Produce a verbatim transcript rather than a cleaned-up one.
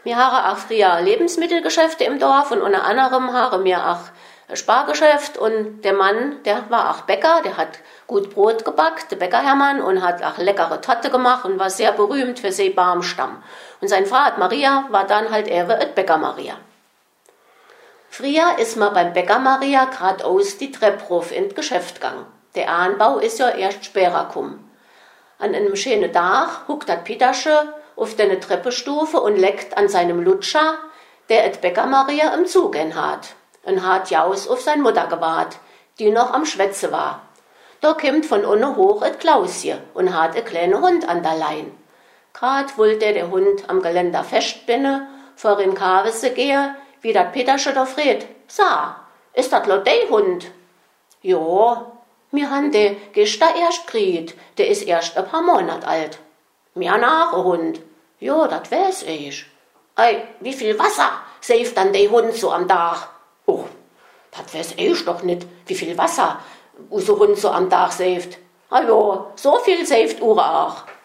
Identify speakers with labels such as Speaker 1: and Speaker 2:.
Speaker 1: Wir haben auch früher Lebensmittelgeschäfte im Dorf und unter anderem haben wir auch ein Spargeschäft und der Mann, der war auch Bäcker, der hat gut Brot gebackt, der Bäcker Hermann, und hat auch leckere Torte gemacht und war sehr berühmt für seinen Baumstamm. Und seine Frau Maria war dann halt eher ein Bäcker Maria. Früher ist man beim Bäcker Maria geradeaus die Treppe rauf in das Geschäft gegangen. Der Anbau ist ja erst später gekommen. An einem schönen Tag huckt das Petersche auf deine Treppestufe und leckt an seinem Lutscher, der et Bäcker Maria im Zug hat. Und hat jaus auf seine Mutter gewahrt, die noch am Schwätze war. Da kommt von unten hoch et Klausje und hat e kleine Hund an der Lein. Grad wollte der Hund am Geländer festbinden, vor in Kavese gehe, wie dat Petersche da fragt: Sa, ist dat lo dei Hund? Jo, mir han de gestern erst kriegt, der is erst ein paar Monat alt. Mir nach a Hund. Jo, dat weiß ich. Ei, wie viel Wasser säft dann de Hund so am Tag? Oh, dat weiß ich doch nicht, wie viel Wasser so Hund so am Tag säft. Ah jo, so viel säft ure auch.